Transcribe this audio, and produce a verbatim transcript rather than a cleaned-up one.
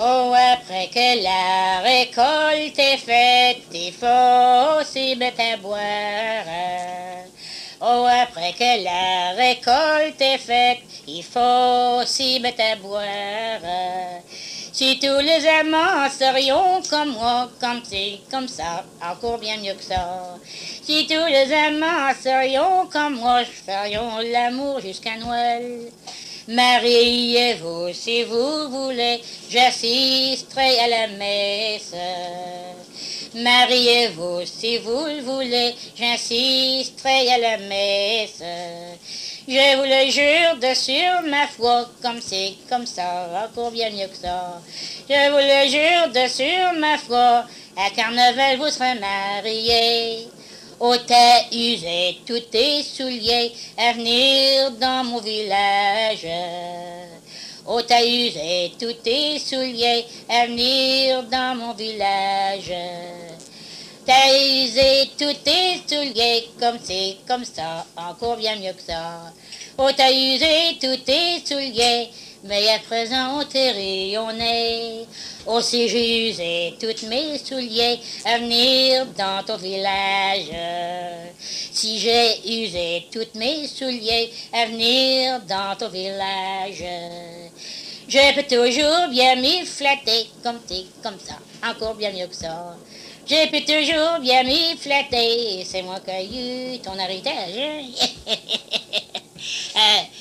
Oh, après que la récolte est faite, il faut aussi mettre à boire. Oh, après que la récolte est faite, il faut aussi mettre à boire. Si tous les amants serions comme moi, comme ci, comme ça, encore bien mieux que ça. Si tous les amants serions comme moi, ferions l'amour jusqu'à Noël. Mariez-vous si vous voulez, j'assisterai à la messe. Mariez-vous si vous le voulez, j'insisterai à la messe. Je vous le jure de sur ma foi, comme c'est comme ça, encore bien mieux que ça. Je vous le jure de sur ma foi, à Carnaval vous serez mariés. Ôtez, usez tous tes souliers à venir dans mon village. Ôtez, usez tous tes souliers à venir dans mon village. T'as usé tous tes souliers comme c'est comme ça, encore bien mieux que ça. Oh, t'as usé tous tes souliers, mais à présent on t'est rayonné. Oh, si j'ai usé tous mes souliers à venir dans ton village. Si j'ai usé tous mes souliers à venir dans ton village. Je peux toujours bien m'y flatter, comme t'es, comme ça, encore bien mieux que ça. Je peux toujours bien m'y flatter, c'est moi qui ai eu ton héritage. euh,